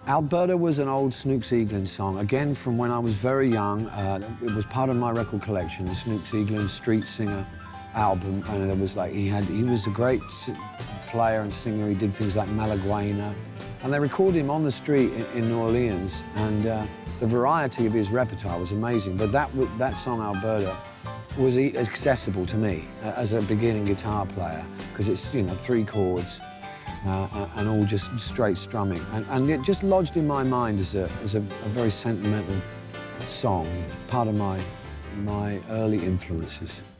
Alberta was an old Snooks Eaglin song, again from when I was very young. It was part of my record collection, the Snooks Eaglin Street Singer album, and it was like he was a great player and singer. He did things like Malaguena, and they recorded him on the street in New Orleans, and the variety of his repertoire was amazing. But that song, Alberta, was accessible to me as a beginning guitar player, because it's, you know, 3 chords and all just straight strumming, and it just lodged in my mind as a very sentimental song, part of my early influences.